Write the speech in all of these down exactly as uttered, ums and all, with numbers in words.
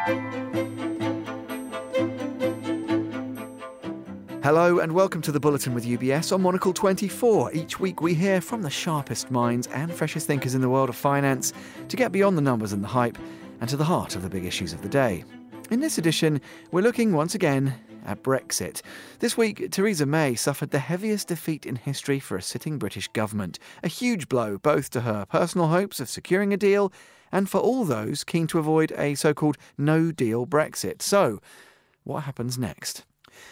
Hello and welcome to the Bulletin with U B S on Monocle twenty-four. Each week we hear from the sharpest minds and freshest thinkers in the world of finance to get beyond the numbers and the hype and to the heart of the big issues of the day. In this edition, we're looking once again at Brexit. This week, Theresa May suffered the heaviest defeat in history for a sitting British government. A huge blow both to her personal hopes of securing a deal and for all those keen to avoid a so-called no-deal Brexit. So, what happens next?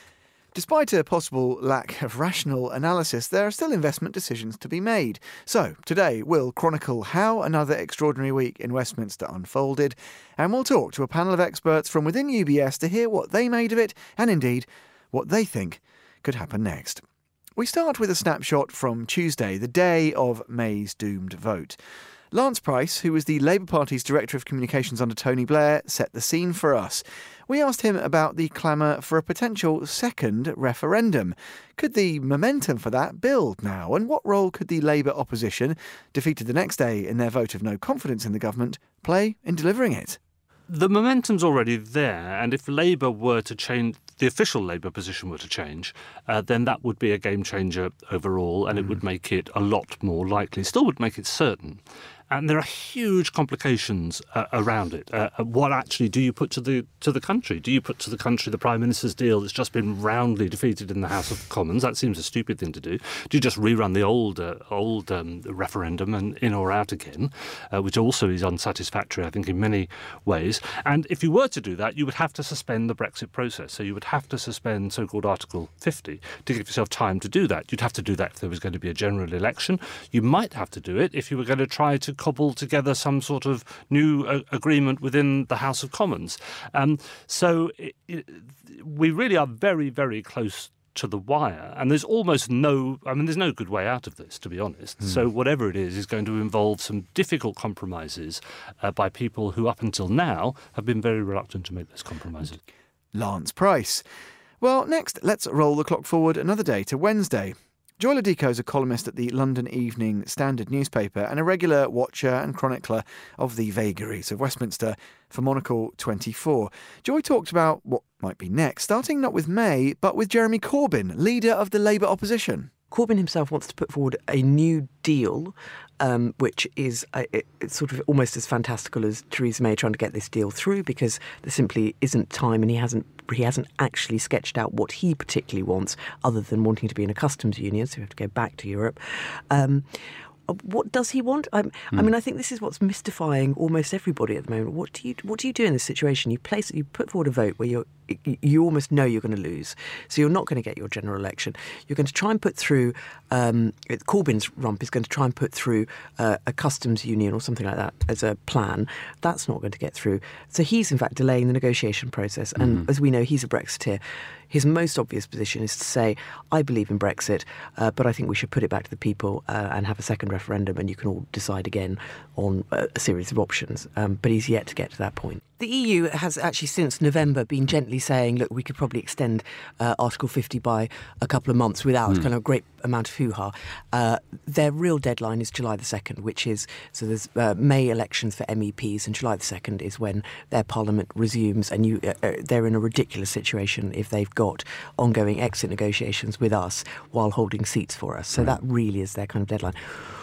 Despite a possible lack of rational analysis, there are still investment decisions to be made. So, today we'll chronicle how another extraordinary week in Westminster unfolded, and we'll talk to a panel of experts from within U B S to hear what they made of it, and indeed, what they think could happen next. We start with a snapshot from Tuesday, the day of May's doomed vote. Lance Price, who was the Labour Party's Director of Communications under Tony Blair, set the scene for us. We asked him about the clamour for a potential second referendum. Could the momentum for that build now? And what role could the Labour opposition, defeated the next day in their vote of no confidence in the government, play in delivering it? The momentum's already there, and if Labour were to change, the official Labour position were to change, uh, then that would be a game changer overall, and mm. it would make it a lot more likely, still would make it certain. And there are huge complications uh, around it. Uh, what actually do you put to the to the country? Do you put to the country the Prime Minister's deal that's just been roundly defeated in the House of Commons? That seems a stupid thing to do. Do you just rerun the old uh, old um, referendum and in or out again, uh, which also is unsatisfactory, I think, in many ways? And if you were to do that, you would have to suspend the Brexit process. So you would have to suspend so-called Article fifty to give yourself time to do that. You'd have to do that if there was going to be a general election. You might have to do it if you were going to try to cobble together some sort of new uh, agreement within the House of Commons. Um, so it, it, we really are very, very close to the wire, and there's almost no, I mean, there's no good way out of this, to be honest. Mm. So whatever it is, is going to involve some difficult compromises uh, by people who up until now have been very reluctant to make those compromises. Lance Price. Well, next, let's roll the clock forward another day to Wednesday. Joy Ladico is a columnist at the London Evening Standard newspaper and a regular watcher and chronicler of the vagaries of Westminster for Monocle twenty-four. Joy talked about what might be next, starting not with May, but with Jeremy Corbyn, leader of the Labour opposition. Corbyn himself wants to put forward a new deal, um, which is uh, it, it's sort of almost as fantastical as Theresa May trying to get this deal through, because there simply isn't time, and he hasn't he hasn't actually sketched out what he particularly wants, other than wanting to be in a customs union, so we have to go back to Europe. Um, What does he want? I'm, mm. I mean, I think this is what's mystifying almost everybody at the moment. What do you what do you do in this situation? You place you put forward a vote where you you almost know you're going to lose, so you're not going to get your general election. You're going to try and put through. Um, Corbyn's rump is going to try and put through uh, a customs union or something like that as a plan. That's not going to get through. So he's in fact delaying the negotiation process. And mm. as we know, he's a Brexiteer. His most obvious position is to say, I believe in Brexit, uh, but I think we should put it back to the people uh, and have a second referendum, and you can all decide again on a, a series of options. Um, but he's yet to get to that point. The E U has actually since November been gently saying, look, we could probably extend uh, Article fifty by a couple of months without mm. kind of a great amount of hoo-ha. Uh, their real deadline is July the second, which is, so there's uh, May elections for M E Ps, and July the second is when their parliament resumes, and you, uh, uh, they're in a ridiculous situation if they've got ongoing exit negotiations with us while holding seats for us. So right. that really is their kind of deadline.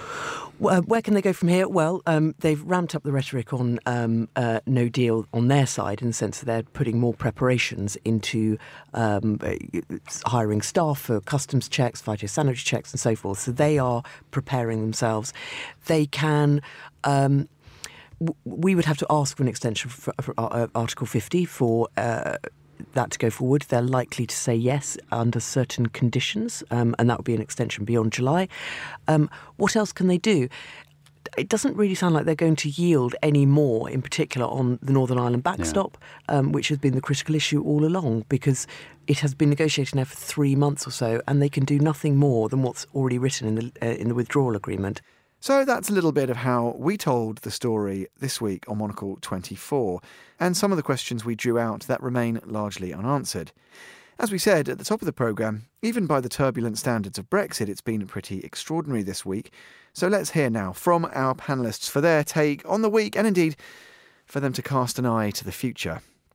Uh, where can they go from here? Well, um, they've ramped up the rhetoric on um, uh, no deal on their side, in the sense that they're putting more preparations into um, hiring staff for customs checks, phytosanitary checks and so forth. So they are preparing themselves. They can... Um, w- we would have to ask for an extension for, for uh, Article fifty for... Uh, that to go forward. They're likely to say yes under certain conditions, um, and that would be an extension beyond July. Um, what else can they do? It doesn't really sound like they're going to yield any more, in particular on the Northern Ireland backstop, yeah. um, which has been the critical issue all along, because it has been negotiated now for three months or so, and they can do nothing more than what's already written in the uh, in the withdrawal agreement. So that's a little bit of how we told the story this week on Monocle twenty-four, and some of the questions we drew out that remain largely unanswered. As we said at the top of the programme, even by the turbulent standards of Brexit, it's been pretty extraordinary this week. So let's hear now from our panellists for their take on the week, and indeed for them to cast an eye to the future.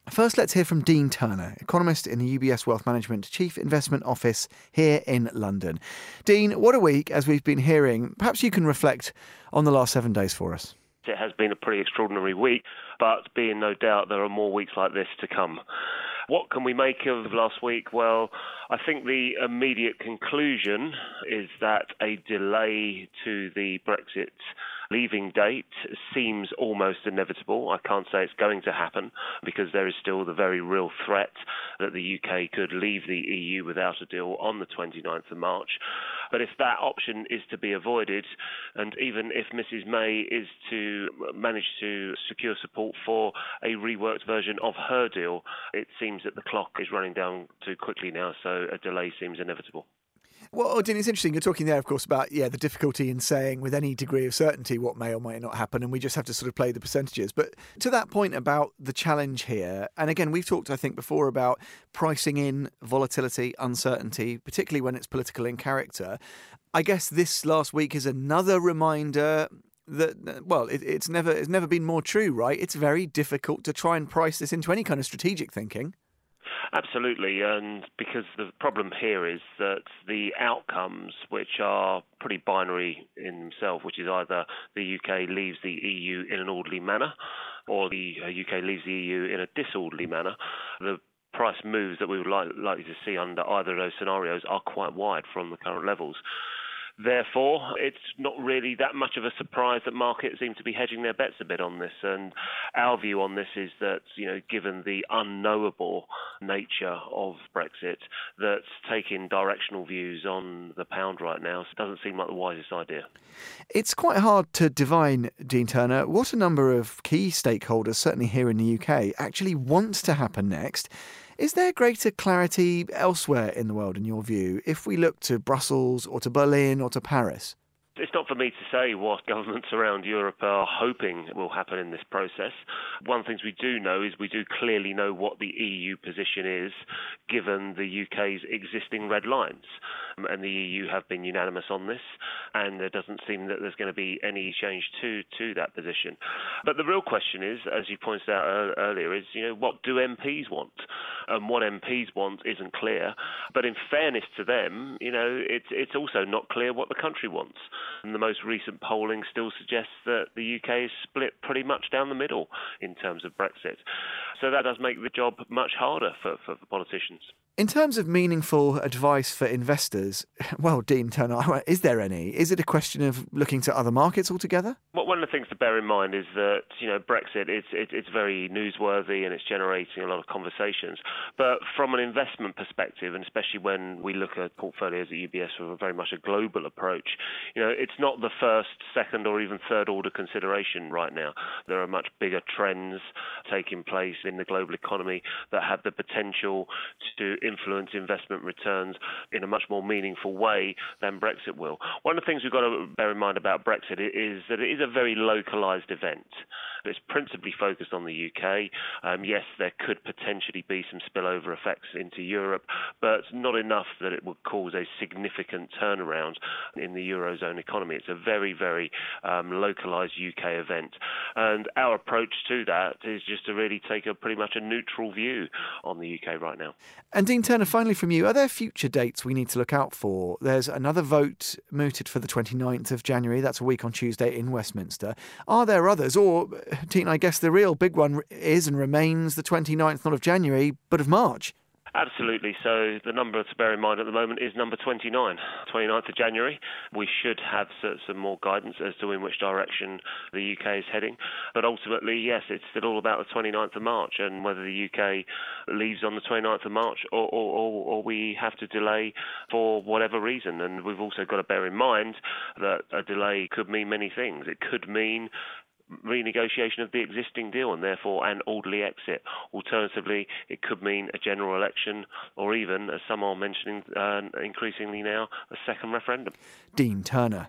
First, let's hear from Dean Turner, economist in the U B S Wealth Management Chief Investment Office here in London. Dean, what a week, as we've been hearing. Perhaps you can reflect on the last seven days for us. It has been a pretty extraordinary week, but be in no doubt there are more weeks like this to come. What can we make of last week? Well, I think the immediate conclusion is that a delay to the Brexit leaving date seems almost inevitable. I can't say it's going to happen because there is still the very real threat that the U K could leave the E U without a deal on the twenty-ninth of March. But if that option is to be avoided, and even if Missus May is to manage to secure support for a reworked version of her deal, it seems that the clock is running down too quickly now, so a delay seems inevitable. Well, Dean, it's interesting. You're talking there, of course, about yeah the difficulty in saying with any degree of certainty what may or may not happen, and we just have to sort of play the percentages. But to that point about the challenge here, and again, we've talked, I think, before about pricing in volatility, uncertainty, particularly when it's political in character. I guess this last week is another reminder that, well, it, it's never it's never been more true, right? It's very difficult to try and price this into any kind of strategic thinking. Absolutely, and because the problem here is that the outcomes, which are pretty binary in themselves, which is either the U K leaves the E U in an orderly manner or the U K leaves the E U in a disorderly manner, the price moves that we would like, likely to see under either of those scenarios are quite wide from the current levels. Therefore, it's not really that much of a surprise that markets seem to be hedging their bets a bit on this. And our view on this is that, you know, given the unknowable nature of Brexit, that taking directional views on the pound right now doesn't seem like the wisest idea. It's quite hard to divine, Dean Turner, what a number of key stakeholders, certainly here in the U K, actually want to happen next. Is there greater clarity elsewhere in the world, in your view, if we look to Brussels or to Berlin or to Paris? It's not for me to say what governments around Europe are hoping will happen in this process. One of the things we do know is we do clearly know what the E U position is, given the U K's existing red lines. And the E U have been unanimous on this, and there doesn't seem that there's going to be any change to, to that position. But the real question is, as you pointed out earlier, is, you know, what do M Ps want? And what M Ps want isn't clear. But in fairness to them, you know, it's it's also not clear what the country wants. And the most recent polling still suggests that the U K is split pretty much down the middle in terms of Brexit. So that does make the job much harder for, for, for politicians. In terms of meaningful advice for investors, well, Dean Turner, is there any? Is it a question of looking to other markets altogether? Well, one of the things to bear in mind is that, you know, Brexit, it's, it, it's very newsworthy and it's generating a lot of conversations. But from an investment perspective, and especially when we look at portfolios at U B S with a very much a global approach, you know, it's not the first, second or even third order consideration right now. There are much bigger trends taking place in the global economy that have the potential to influence investment returns in a much more meaningful way than Brexit will. One of the things we've got to bear in mind about Brexit is that it is a very localised event. It's principally focused on the U K. Um, yes, there could potentially be some spillover effects into Europe, but not enough that it would cause a significant turnaround in the Eurozone economy. It's a very, very um, localised U K event. And our approach to that is just to really take a pretty much a neutral view on the U K right now. And Dean Turner, finally from you, are there future dates we need to look out for? There's another vote mooted for the twenty-ninth of January. That's a week on Tuesday in Westminster. Are there others? Or, Dean, I guess the real big one is and remains the twenty-ninth, not of January, but of March. Absolutely. So the number to bear in mind at the moment is number twenty-nine, twenty-ninth of January. We should have some more guidance as to in which direction the U K is heading. But ultimately, yes, it's still all about the twenty-ninth of March and whether the U K leaves on the twenty-ninth of March or, or, or, or we have to delay for whatever reason. And we've also got to bear in mind that a delay could mean many things. It could mean renegotiation of the existing deal and therefore an orderly exit. Alternatively, it could mean a general election or even, as some are mentioning uh, increasingly now, a second referendum. Dean Turner.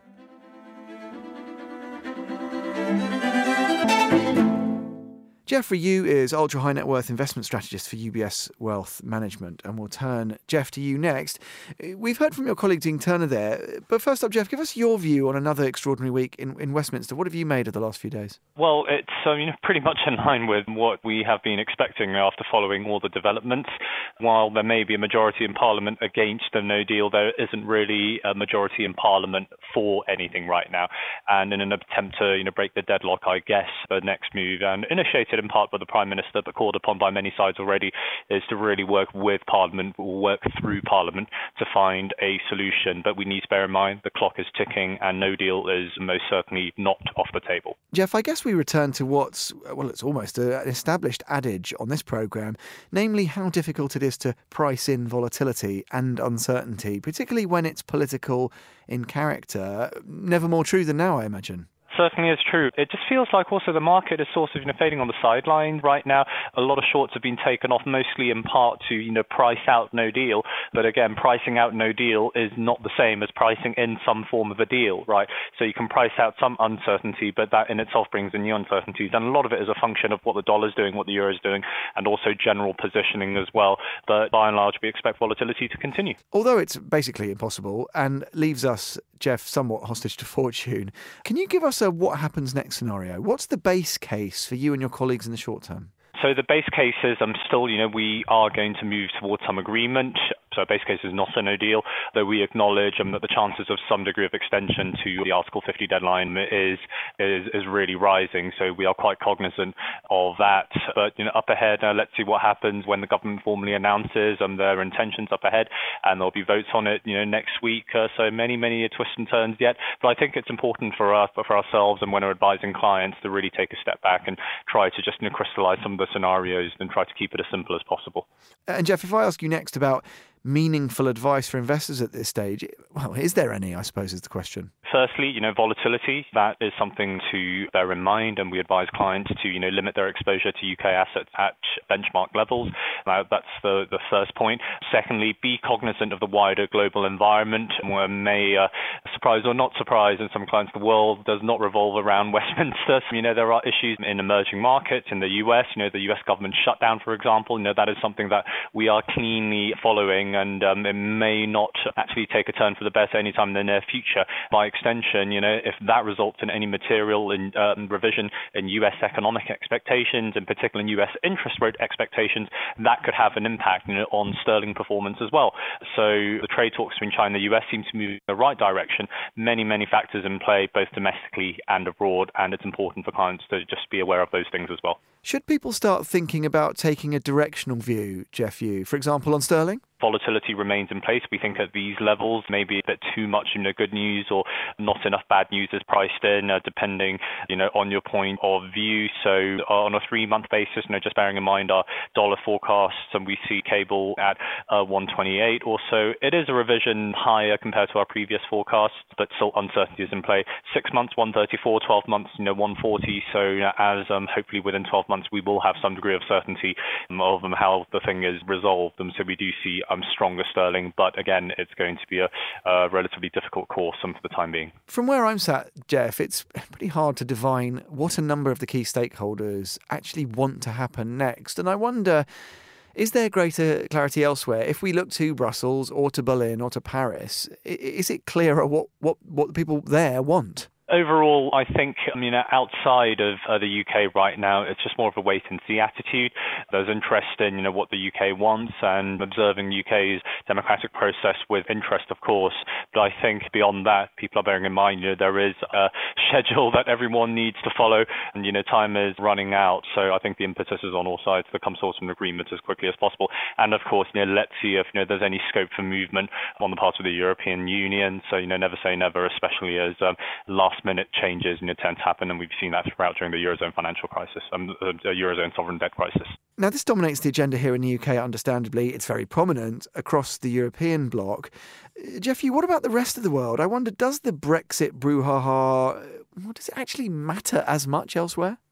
Geoffrey Yu is ultra high net worth investment strategist for U B S Wealth Management, and we'll turn, Geoff, to you next. We've heard from your colleague Dean Turner there, but first up, Geoff, give us your view on another extraordinary week in, in Westminster. What have you made of the last few days? Well, it's I mean, pretty much in line with what we have been expecting after following all the developments. While there may be a majority in Parliament against the no deal, there isn't really a majority in Parliament for anything right now. And in an attempt to you know break the deadlock, I guess the next move, and initiated in part by the Prime Minister, but called upon by many sides already, is to really work with Parliament, work through Parliament to find a solution. But we need to bear in mind the clock is ticking and no deal is most certainly not off the table. Geoff, I guess we return to what's, well, it's almost an established adage on this programme, namely how difficult it is to price in volatility and uncertainty, particularly when it's political in character. Never more true than now, I imagine. Certainly is true. It just feels like also the market is sort of you know, fading on the sideline right now. A lot of shorts have been taken off, mostly in part to you know price out no deal. But again, pricing out no deal is not the same as pricing in some form of a deal, right? So you can price out some uncertainty, but that in itself brings in new uncertainties. And a lot of it is a function of what the dollar's doing, what the euro is doing, and also general positioning as well. But by and large, we expect volatility to continue. Although it's basically impossible and leaves us, Geoff, somewhat hostage to fortune, can you give us a what happens next scenario? What's the base case for you and your colleagues in the short term? So the base case is um, still, you know, we are going to move towards some agreement. So base case is not a no deal, though we acknowledge um, that the chances of some degree of extension to the Article fifty deadline is, is is really rising. So we are quite cognizant of that. But you know, up ahead, uh, let's see what happens when the government formally announces um, their intentions up ahead, and there'll be votes on it, you know, next week. Uh, so many, many twists and turns yet. But I think it's important for us, for ourselves, and when we're advising clients, to really take a step back and try to just you know, crystallize some of the scenarios and try to keep it as simple as possible. And Geoff, if I ask you next about meaningful advice for investors at this stage, well, is there any, I suppose, is the question? Firstly, you know, volatility, that is something to bear in mind, and we advise clients to, you know, limit their exposure to U K assets at benchmark levels. Now, that's the, the first point. Secondly, be cognizant of the wider global environment. We may uh, surprise or not surprise in some clients, the world does not revolve around Westminster. You know, there are issues in emerging markets, in the U S, you know, the U S government shutdown, for example. You know, that is something that we are keenly following, and um, it may not actually take a turn for the better anytime in the near future. By extension, you know, if that results in any material in, um, revision in U S economic expectations, in particular in U S interest rate expectations, that could have an impact you know, on sterling performance as well. So the trade talks between China and the U S seem to move in the right direction. Many, many factors in play, both domestically and abroad, and it's important for clients to just be aware of those things as well. Should people start thinking about taking a directional view, Geoff Yu, for example, on sterling? Volatility remains in place. We think at these levels, maybe a bit too much, you know, good news or not enough bad news is priced in, uh, depending, you know, on your point of view. So uh, on a three-month basis, you know, just bearing in mind our dollar forecasts, and we see cable at uh, one twenty-eight or so. It is a revision higher compared to our previous forecasts, but still uncertainty is in play. Six months, one thirty-four, twelve months, you know, one forty. So you know, as um, hopefully within twelve months, we will have some degree of certainty um, of um, how the thing is resolved. And so we do see um, stronger sterling, but again, it's going to be a, a relatively difficult course um, for the time being. From where I'm sat, Geoff, it's pretty hard to divine what a number of the key stakeholders actually want to happen next. And I wonder, is there greater clarity elsewhere? If we look to Brussels or to Berlin or to Paris, is it clearer what, what, what the people there want? Overall, I think, you know, outside of uh, the U K right now, it's just more of a wait-and-see attitude. There's interest in, you know, what the U K wants and observing the U K's democratic process with interest, of course. But I think beyond that, people are bearing in mind, you know, there is a schedule that everyone needs to follow, and, you know, time is running out. So I think the impetus is on all sides to come sort of an agreement as quickly as possible. And, of course, you know, let's see if, you know, there's any scope for movement on the part of the European Union. So, you know, never say never, especially as um, last minute changes you know, tend to happen, and we've seen that throughout during the Eurozone financial crisis, um, the Eurozone sovereign debt crisis. Now, this dominates the agenda here in the U K, understandably. It's very prominent across the European bloc. Geoff, what about the rest of the world? I wonder, does the Brexit brouhaha, well, does it actually matter as much elsewhere?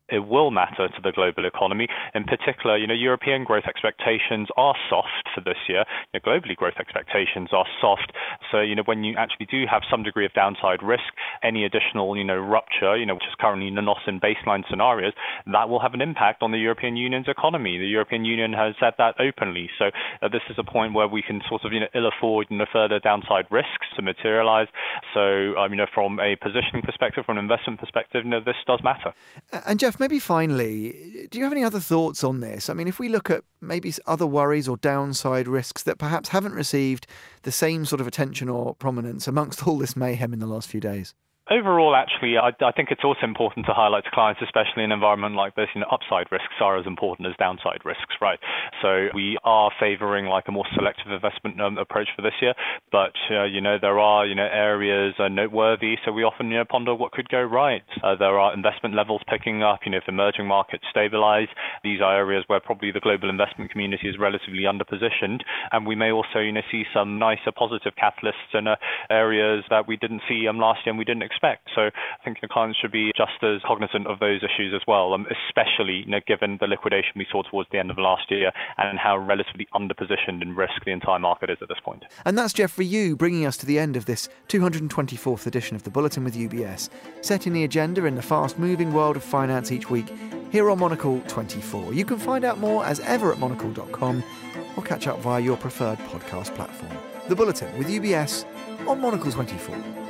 it will matter to the global economy. In particular, you know, European growth expectations are soft for this year. You know, globally, growth expectations are soft. So, you know, when you actually do have some degree of downside risk, any additional, you know, rupture, you know, which is currently not in baseline scenarios, that will have an impact on the European Union's economy. The European Union has said that openly. So uh, this is a point where we can sort of, you know, ill afford, you know, further downside risks to materialize. So, um, you know, from a positioning perspective, from an investment perspective, you know, this does matter. And Jeff, maybe finally, do you have any other thoughts on this? I mean, if we look at maybe other worries or downside risks that perhaps haven't received the same sort of attention or prominence amongst all this mayhem in the last few days. Overall, actually, I, I think it's also important to highlight to clients, especially in an environment like this, you know, upside risks are as important as downside risks, right? So we are favouring like a more selective investment um, approach for this year, but uh, you know there are you know areas uh, noteworthy. So we often you know ponder what could go right. Uh, there are investment levels picking up. You know, if emerging markets stabilise, these are areas where probably the global investment community is relatively underpositioned, and we may also you know see some nicer positive catalysts in uh, areas that we didn't see um, last year and we didn't expect. Expect. So I think the clients should be just as cognizant of those issues as well, um, especially you know, given the liquidation we saw towards the end of last year and how relatively underpositioned in risk the entire market is at this point. And that's Geoffrey Yu bringing us to the end of this two hundred twenty-fourth edition of the Bulletin with U B S, setting the agenda in the fast-moving world of finance each week here on Monocle twenty-four. You can find out more as ever at monocle dot com or catch up via your preferred podcast platform. The Bulletin with U B S on Monocle twenty-four.